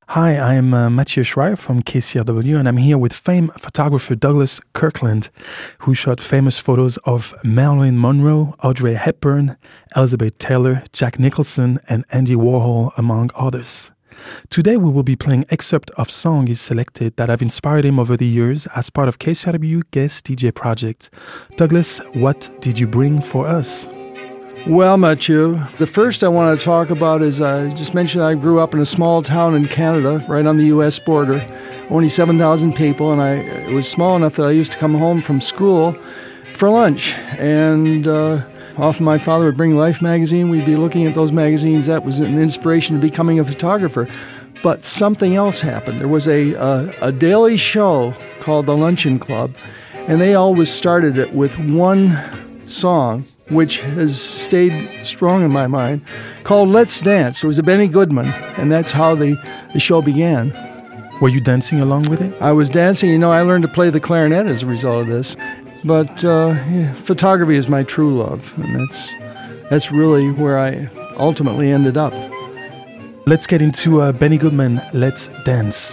Hi, I'm Mathieu Schreier from KCRW, and I'm here with famed photographer Douglas Kirkland, who shot famous photos of Marilyn Monroe, Audrey Hepburn, Elizabeth Taylor, Jack Nicholson, and Andy Warhol, among others. Today we will be playing excerpts of songs he's selected that have inspired him over the years as part of KCRW Guest DJ Project. Douglas, what did you bring for us? Well, Mathieu, the first I want to talk about is I just mentioned I grew up in a small town in Canada, right on the U.S. border, only 7,000 people, and it was small enough that I used to come home from school for lunch, and often my father would bring Life magazine. We'd be looking at those magazines. That was an inspiration to becoming a photographer. But something else happened. There was a daily show called The Luncheon Club, and they always started it with one song, which has stayed strong in my mind, called Let's Dance. It was a Benny Goodman, and that's how the show began. Were you dancing along with it? I was dancing. I learned to play the clarinet as a result of this. But photography is my true love, and that's really where I ultimately ended up. Let's get into Benny Goodman, Let's Dance.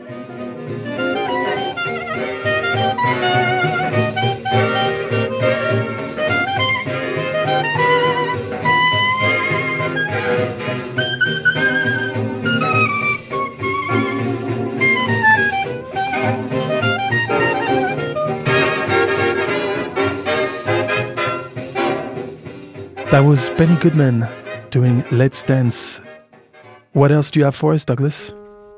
That was Benny Goodman doing Let's Dance. What else do you have for us, Douglas?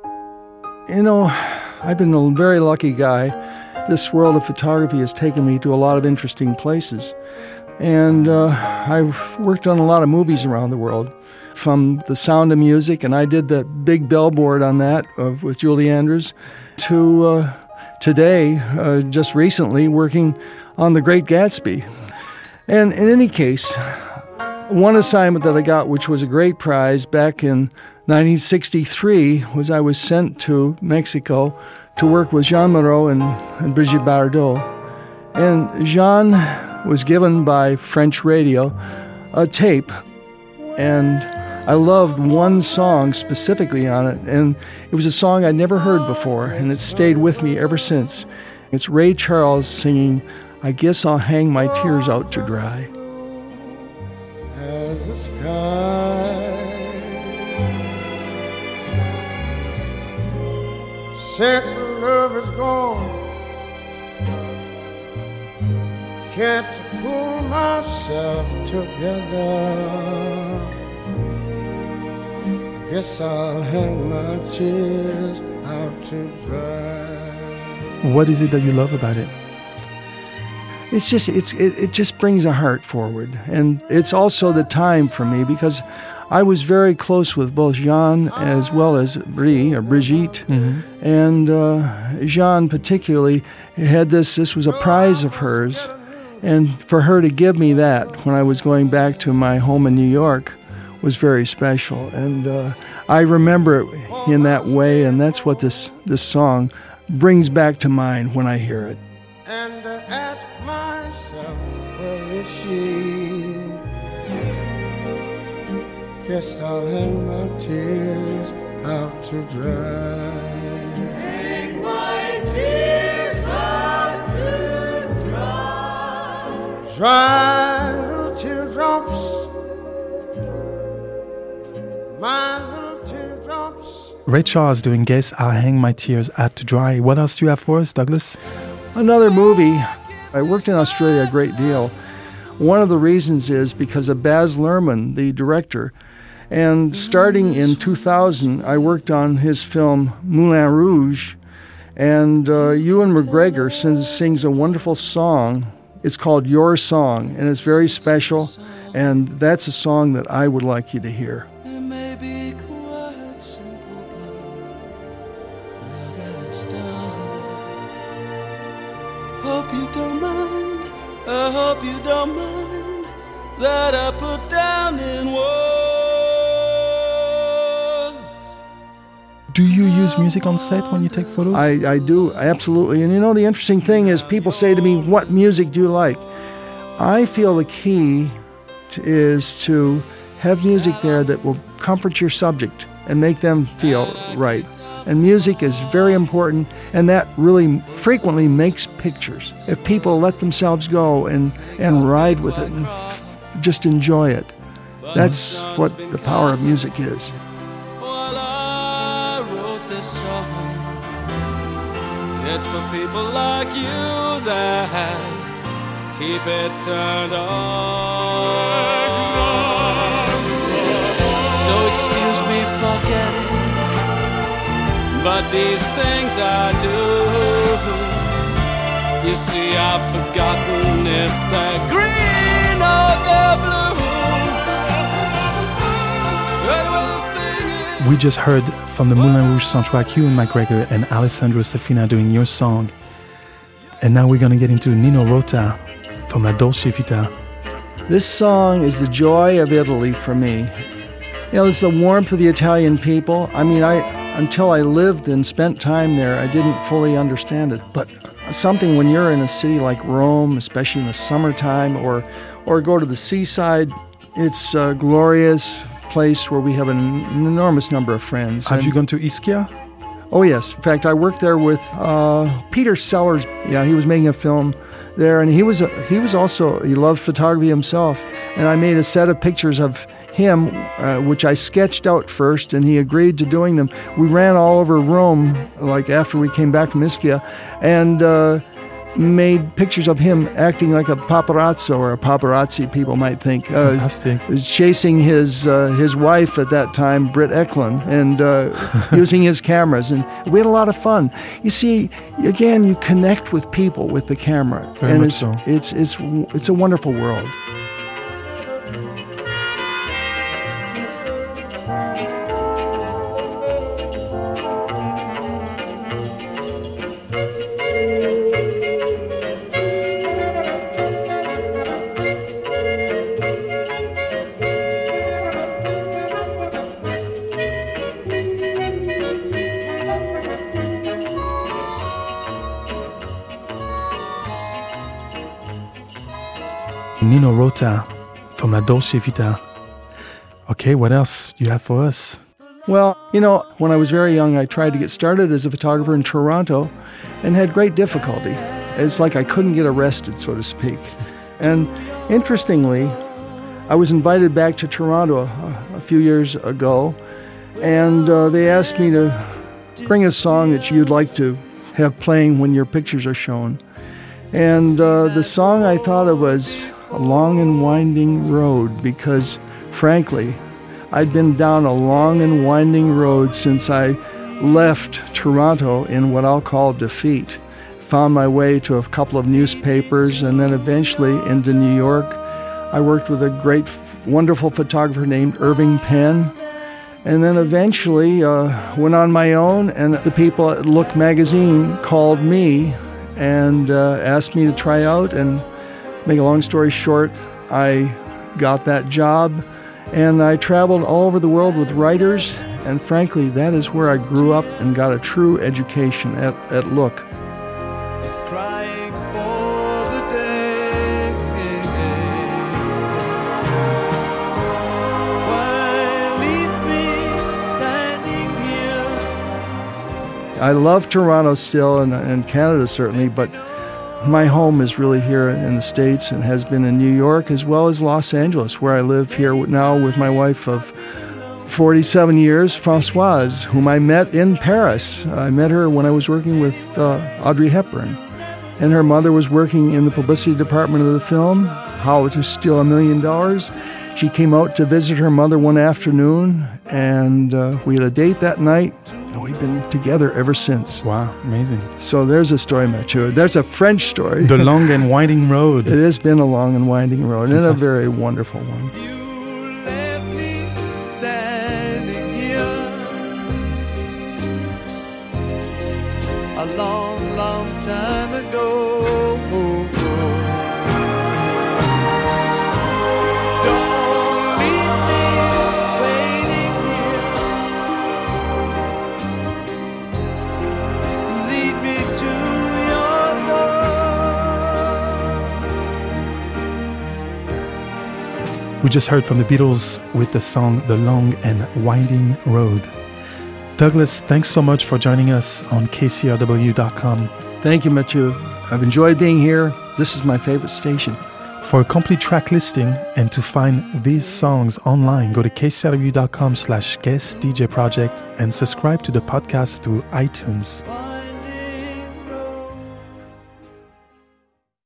I've been a very lucky guy. This world of photography has taken me to a lot of interesting places. And I've worked on a lot of movies around the world, from The Sound of Music, and I did the big billboard on that with Julie Andrews, to today, just recently, working on The Great Gatsby. And in any case, one assignment that I got, which was a great prize back in 1963, was I was sent to Mexico to work with Jean Moreau and Brigitte Bardot. And Jean was given by French radio a tape, and I loved one song specifically on it, and it was a song I'd never heard before, and it stayed with me ever since. It's Ray Charles singing, I Guess I'll Hang My Tears Out to Dry. As the sky, since love is gone, can't pull myself together. I guess I'll hang my tears out to dry. What is it that you love about it? It just brings a heart forward, and it's also the time for me because I was very close with both Jean as well as Brigitte, and Jean particularly had this was a prize of hers, and for her to give me that when I was going back to my home in New York was very special, and I remember it in that way, and that's what this song brings back to mind when I hear it. And ask myself, where is she? Guess I'll hang my tears out to dry. Hang my tears out to dry. Dry little teardrops, my little teardrops. Ray Charles doing Guess I'll Hang My Tears Out to Dry. What else do you have for us, Douglas? Another movie. I worked in Australia a great deal. One of the reasons is because of Baz Luhrmann, the director. And starting in 2000, I worked on his film Moulin Rouge. And Ewan McGregor sings a wonderful song. It's called Your Song, and it's very special. And that's a song that I would like you to hear. It may be quite simple, but now that it's done, hope you don't mind, I hope you don't mind that I put down in words. Do you use music on set when you take photos? I do, absolutely. And the interesting thing is people say to me, what music do you like? I feel the key is to have music there that will comfort your subject and make them feel right. And music is very important, and that really frequently makes pictures. If people let themselves go and ride with it and just enjoy it, that's what the power of music is. Well, I wrote this song. It's for people like you that keep it turned on. So excuse me for getting, but these things I do, you see, I've forgotten if they're green or they're blue. We just heard from the Moulin Rouge soundtrack Ewan McGregor and Alessandro Safina doing your song. And now we're going to get into Nino Rota from La Dolce Vita. This song is the joy of Italy for me. You know, it's the warmth of the Italian people. I mean, until I lived and spent time there, I didn't fully understand it. But something when you're in a city like Rome, especially in the summertime, or go to the seaside, it's a glorious place where we have an enormous number of friends. Have you gone to Ischia? Oh, yes. In fact, I worked there with Peter Sellers. Yeah, he was making a film there, and he loved photography himself. And I made a set of pictures of him, which I sketched out first, and he agreed to doing them. We ran all over Rome, like after we came back from Ischia, and made pictures of him acting like a paparazzo, or a paparazzi, people might think. Fantastic. Chasing his wife at that time, Britt Eklund, and using his cameras. And we had a lot of fun. You see, again, you connect with people with the camera. Very much so. It's a wonderful world. Nino Rota from La Dolce Vita. Okay, what else do you have for us? Well, you know, when I was very young, I tried to get started as a photographer in Toronto and had great difficulty. It's like I couldn't get arrested, so to speak. And interestingly, I was invited back to Toronto a few years ago, and they asked me to bring a song that you'd like to have playing when your pictures are shown. And the song I thought of was A Long and Winding Road, because, frankly, I'd been down a long and winding road since I left Toronto in what I'll call defeat. Found my way to a couple of newspapers and then eventually into New York. I worked with a great, wonderful photographer named Irving Penn. And then eventually went on my own, and the people at Look magazine called me and asked me to try out. And make a long story short, I got that job, and I traveled all over the world with writers, and frankly, that is where I grew up and got a true education at Look. Crying for the day. Why leave me standing here? I love Toronto still, and Canada certainly, but my home is really here in the States and has been in New York as well as Los Angeles, where I live here now with my wife of 47 years, Françoise, whom I met in Paris. I met her when I was working with Audrey Hepburn. And her mother was working in the publicity department of the film, How to Steal $1 Million. She came out to visit her mother one afternoon, and we had a date that night. And we've been together ever since. Wow, amazing. So there's a story, Mathieu. There's a French story. The Long and Winding Road. It has been a long and winding road, Fantastic. And a very wonderful one. You left me standing here a long, long time ago. Don't leave me waiting here. Lead me to your door. We just heard from the Beatles with the song The Long and Winding Road. Douglas, thanks so much for joining us on KCRW.com. Thank you, Mathieu. I've enjoyed being here. This is my favorite station. For a complete track listing and to find these songs online, go to kcrw.com/guest DJ project and subscribe to the podcast through iTunes.